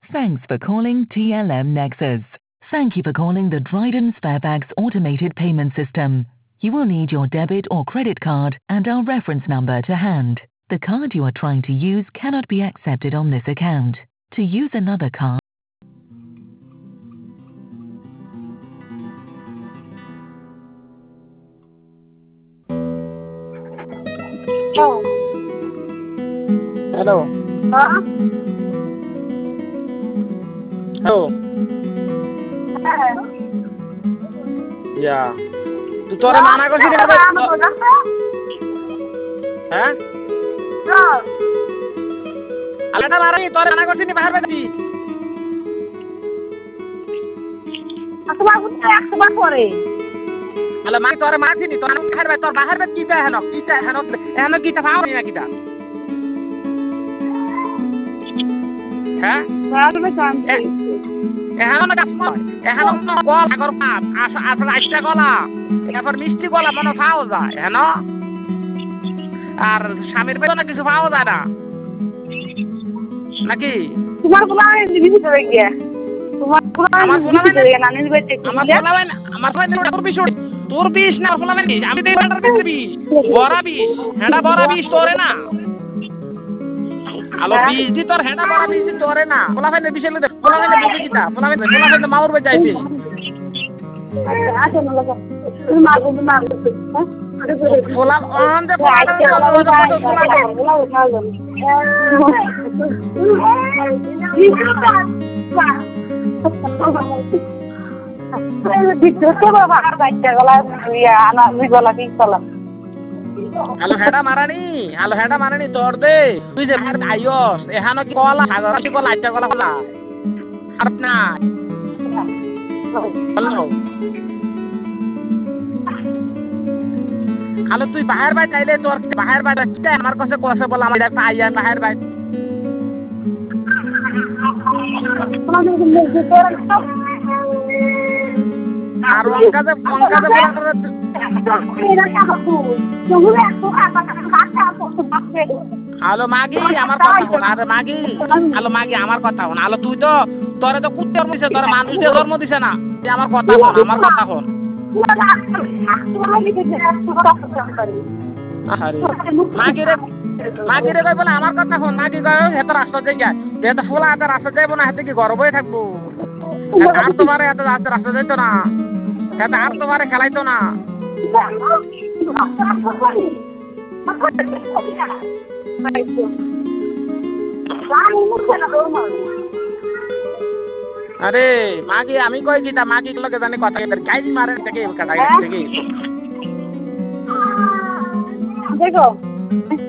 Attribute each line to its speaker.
Speaker 1: Thanks for calling TLM Nexus. Thank you for calling the Dryden Sparebags automated payment system. You will need your debit or credit card and our reference number to hand. The card you are trying to use cannot be accepted on this account. To use another card.
Speaker 2: Hello.
Speaker 3: Hello.
Speaker 2: Huh?
Speaker 3: Hello. Yeah. Tu tore mana করছিস না হ্যাঁ আলাদা মারাই তোরে মানা করছিস বাহির বেশি
Speaker 2: একবার করে
Speaker 3: আলা মাই তোরে মারছিনি তোর খাইবে তোর বাহির বেশ কি চাই হেন কি তা পাও না কিটা হ্যাঁ এখন গল আগর পাপ আসলে আইসটা গলা এরপর মিষ্টি গলা মনে পাওয়া যায় হ্যাঁ আর স্বামীর বেতনে কিছু পাওয়া যায় না নাকি
Speaker 2: তোমার বলা ভিতরে গিয়া তোমার
Speaker 3: আমার বলা
Speaker 2: নানির বাড়িতে
Speaker 3: আমার তোর বিষ না বলা আমি দেই ভান্ডার বেচে বিষ বড়া বিষ হেডা বড়া বিষ তোরে না আলো বিষ দি তোর হেডা বড়া বিষ দি তোরে না বলা ভাই বিষ এলে বলা ভাই বুঝি কিটা বলা ভাই মাউর বে যাইছে
Speaker 2: আচ্ছা না লাগা তুমি মার
Speaker 3: বলা অন দে আলো হেডা মারানি তোর দে তুই যে ভার আইয়স এহানো কি কলা সাগরটি কলা আইটা কলা কলা আর না হ্যালো আলো তুই বাহির বাই চাইলে তোর বাহির বাই কিটা আমার কাছে কসে বলা আমি দেখ আইয়া বাহির বাই আর অঙ্কাজে হ্যালো মাগি আমার কথা শোন আরে মাগি হ্যালো মাগি আমার কথা শোন হ্যালো তুই তো তোরে তো কুত্তে জন্ম দিছে তোর মানুষ দিয়ে জন্ম দিছে না তুই আমার কথা শোন মাগিরে কই বলে আমার কথা শোন মাগি কয় হেত রাস্তা যাই যায় যেহেতু ফুলা হাতে রাস্তা যাইব না হেতে কি গর্বই থাকবো আর তোমারে এত রাস্তা যাইতো না হেতে আর তোমারে খেলাইতো না আরে মাগি আমি কই কিটা মাগি লগে জানি কথা গাইল মারে থেকে কাটা থেকে
Speaker 2: দেখো